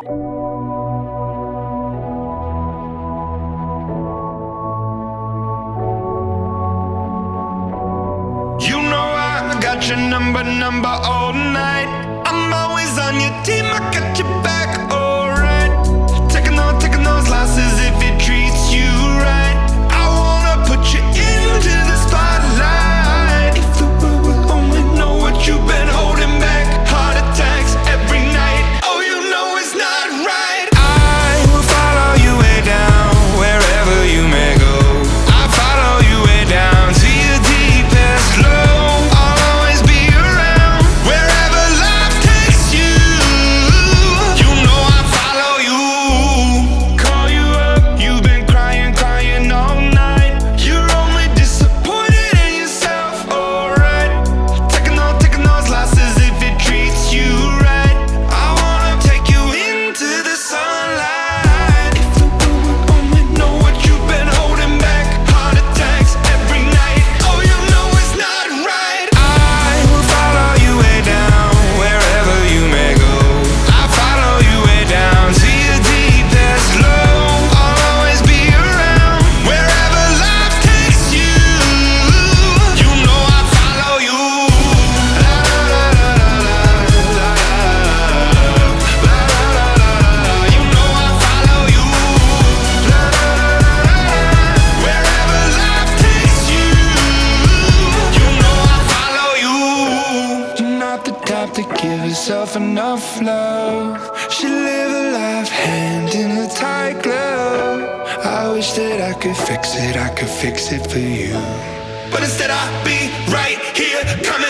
You know I got your number all night. I'm always on your team, I got your back, alright. Taking those losses if it treats you right. I wanna put you into the spotlight. If the world will only know what you've been holding back. Heart attacks every night. Oh, you know it's not right. I will follow you way down, wherever you may go. I follow you way down to your deepest low. I'll always be around, wherever life takes you. You know I follow you. Call you up, you've been crying all night. You're only disappointed in yourself, alright. Taking those losses if it treats you right. I wanna take you into the sunlight. If the world would only know what you've been holding back. Heart attacks every night. Oh, you know it's not right. I will follow you way down, wherever you may go. I follow you way down to your deepest low. I'll always be around, wherever life takes you. You know I follow you. La la la la la la la la. You know I follow you. La la la la. Wherever life takes you. You know I follow you. You're not the type to give yourself enough love. Should live a life hand in a tight glove. I wish that I could fix it for you. But instead I'll be right here, coming